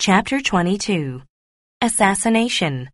Chapter 22. Assassination.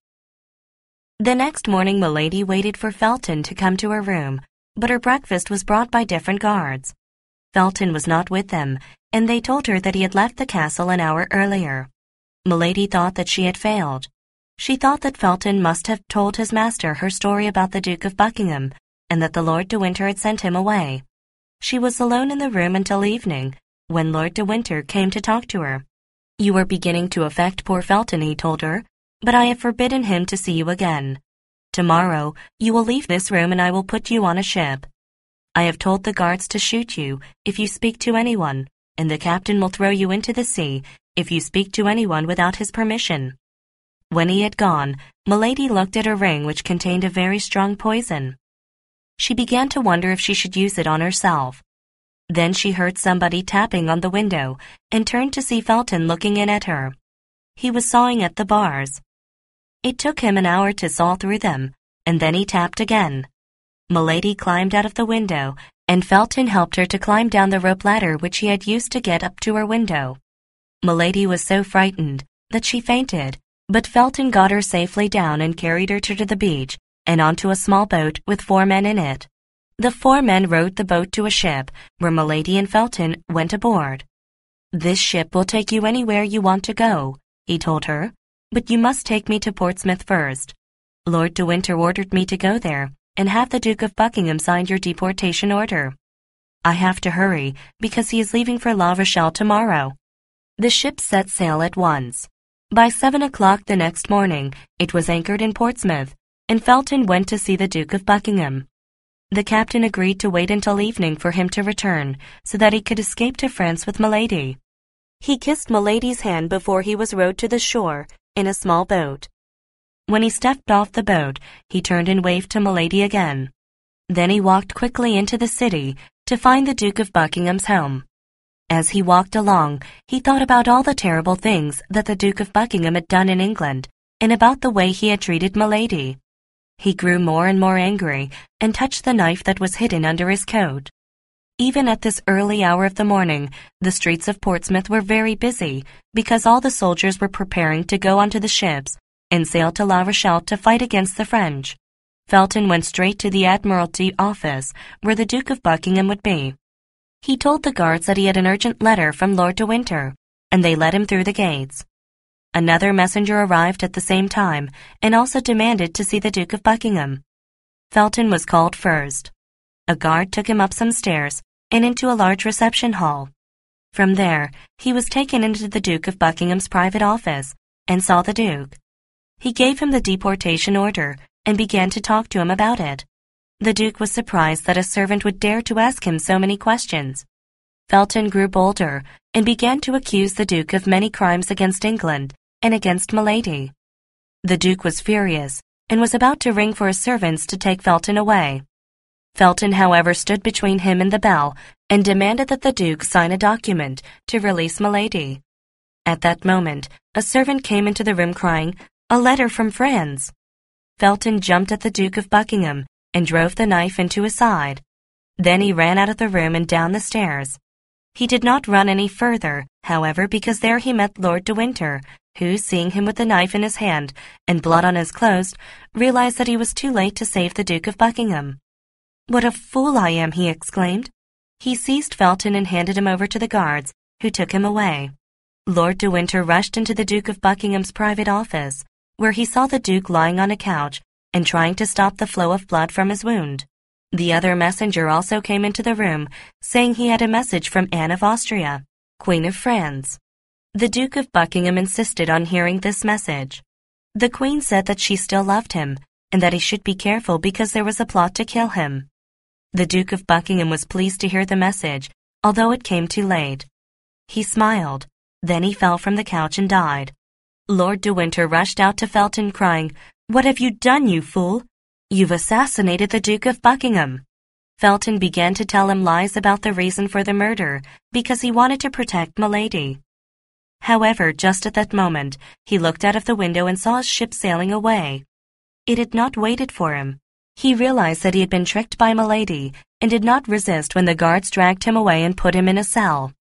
The next morning Milady waited for Felton to come to her room, but her breakfast was brought by different guards. Felton was not with them, and they told her that he had left the castle an hour earlier. Milady thought that she had failed. She thought that Felton must have told his master her story about the Duke of Buckingham, and that the Lord de Winter had sent him away. She was alone in the room until evening, when Lord de Winter came to talk to her. "You are beginning to affect poor Felton," he told her, "but I have forbidden him to see you again. Tomorrow you will leave this room and I will put you on a ship. I have told the guards to shoot you if you speak to anyone, and the captain will throw you into the sea if you speak to anyone without his permission." When he had gone, Milady looked at her ring, which contained a very strong poison. She began to wonder if she should use it on herself. Then she heard somebody tapping on the window and turned to see Felton looking in at her. He was sawing at the bars. It took him an hour to saw through them, and then he tapped again. Milady climbed out of the window, and Felton helped her to climb down the rope ladder which he had used to get up to her window. Milady was so frightened that she fainted, but Felton got her safely down and carried her to the beach and onto a small boat with 4 men in it. The 4 men rowed the boat to a ship where Milady and Felton went aboard. "This ship will take you anywhere you want to go," he told her, "but you must take me to Portsmouth first. Lord de Winter ordered me to go there and have the Duke of Buckingham sign your deportation order. I have to hurry because he is leaving for La Rochelle tomorrow." The ship set sail at once. By 7 o'clock the next morning, it was anchored in Portsmouth, and Felton went to see the Duke of Buckingham. The captain agreed to wait until evening for him to return, so that he could escape to France with Milady. He kissed Milady's hand before he was rowed to the shore in a small boat. When he stepped off the boat, he turned and waved to Milady again. Then he walked quickly into the city to find the Duke of Buckingham's home. As he walked along, he thought about all the terrible things that the Duke of Buckingham had done in England, and about the way he had treated Milady. He grew more and more angry and touched the knife that was hidden under his coat. Even at this early hour of the morning, the streets of Portsmouth were very busy because all the soldiers were preparing to go onto the ships and sail to La Rochelle to fight against the French. Felton went straight to the Admiralty office where the Duke of Buckingham would be. He told the guards that he had an urgent letter from Lord de Winter, and they let him through the gates. Another messenger arrived at the same time and also demanded to see the Duke of Buckingham. Felton was called first. A guard took him up some stairs and into a large reception hall. From there, he was taken into the Duke of Buckingham's private office and saw the Duke. He gave him the deportation order and began to talk to him about it. The Duke was surprised that a servant would dare to ask him so many questions. Felton grew bolder and began to accuse the Duke of many crimes against England and against Milady. The Duke was furious and was about to ring for his servants to take Felton away. Felton, however, stood between him and the bell and demanded that the Duke sign a document to release Milady. At that moment, a servant came into the room crying, "A letter from France." Felton jumped at the Duke of Buckingham and drove the knife into his side. Then he ran out of the room and down the stairs. He did not run any further, however, because there he met Lord de Winter, who, seeing him with the knife in his hand and blood on his clothes, realized that he was too late to save the Duke of Buckingham. "What a fool I am!" he exclaimed. He seized Felton and handed him over to the guards, who took him away. Lord de Winter rushed into the Duke of Buckingham's private office, where he saw the Duke lying on a couch and trying to stop the flow of blood from his wound. The other messenger also came into the room, saying he had a message from Anne of Austria, Queen of France. The Duke of Buckingham insisted on hearing this message. The Queen said that she still loved him, and that he should be careful because there was a plot to kill him. The Duke of Buckingham was pleased to hear the message, although it came too late. He smiled. Then he fell from the couch and died. Lord de Winter rushed out to Felton, crying, "What have you done, you fool? You've assassinated the Duke of Buckingham." Felton began to tell him lies about the reason for the murder, because he wanted to protect Milady. However, just at that moment, he looked out of the window and saw his ship sailing away. It had not waited for him. He realized that he had been tricked by Milady and did not resist when the guards dragged him away and put him in a cell.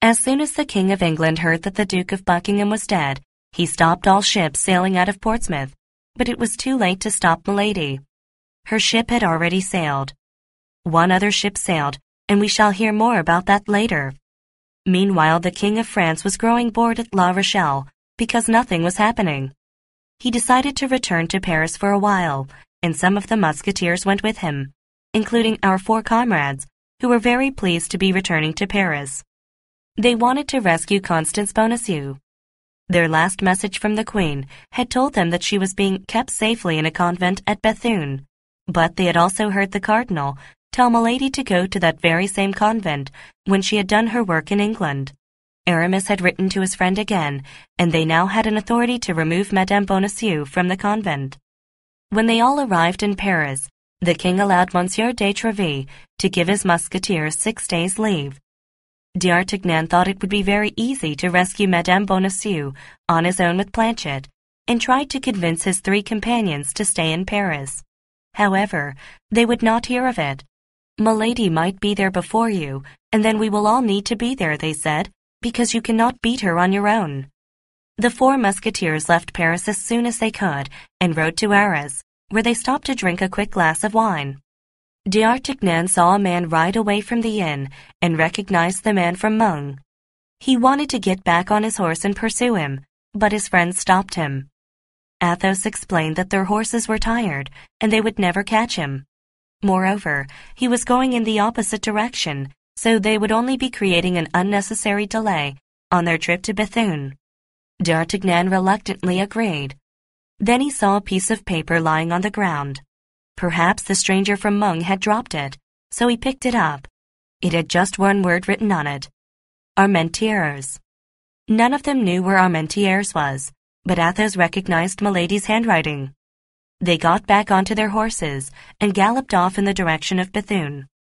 As soon as the King of England heard that the Duke of Buckingham was dead, he stopped all ships sailing out of Portsmouth, but it was too late to stop Milady. Her ship had already sailed. One other ship sailed, and we shall hear more about that later. Meanwhile, the King of France was growing bored at La Rochelle because nothing was happening. He decided to return to Paris for a while, and some of the musketeers went with him, including our 4 comrades, who were very pleased to be returning to Paris. They wanted to rescue Constance Bonacieux. Their last message from the Queen had told them that she was being kept safely in a convent at Bethune, but they had also heard the Cardinal tell Milady to go to that very same convent when she had done her work in England. Aramis had written to his friend again, and they now had an authority to remove Madame Bonacieux from the convent. When they all arrived in Paris, the king allowed Monsieur de Treville to give his musketeers 6 days' leave. D'Artagnan thought it would be very easy to rescue Madame Bonacieux on his own with Planchet, and tried to convince his 3 companions to stay in Paris. However, they would not hear of it. Milady might be there before you, and then we will all need to be there, they said, because you cannot beat her on your own. The 4 musketeers left Paris as soon as they could and rode to Arras, where they stopped to drink a quick glass of wine. D'Artagnan saw a man ride away from the inn and recognized the man from Meung. He wanted to get back on his horse and pursue him, but his friends stopped him. Athos explained that their horses were tired and they would never catch him. Moreover, he was going in the opposite direction, so they would only be creating an unnecessary delay on their trip to Bethune. D'Artagnan reluctantly agreed. Then he saw a piece of paper lying on the ground. Perhaps the stranger from Meung had dropped it, so he picked it up. It had just one word written on it: Armentières. None of them knew where Armentières was, but Athos recognized Milady's handwriting. They got back onto their horses and galloped off in the direction of Bethune.